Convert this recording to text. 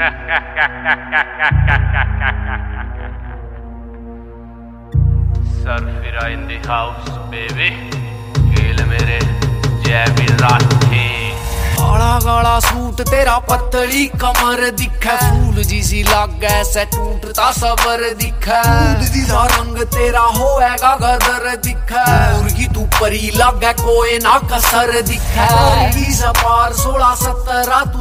Surfira in the house, baby. खेल मेरे जैवी राठी। काला काला सूट तेरा पतली कमर दिखे, फूल जी सी लागे से टूटता सबर दिखे। दूध जी सा रंग तेरा होएगा गदर दिखे, मुर्गी तू परी लागे कोई ना कसर दिखे। मुर्गी सा पार 16-17 तू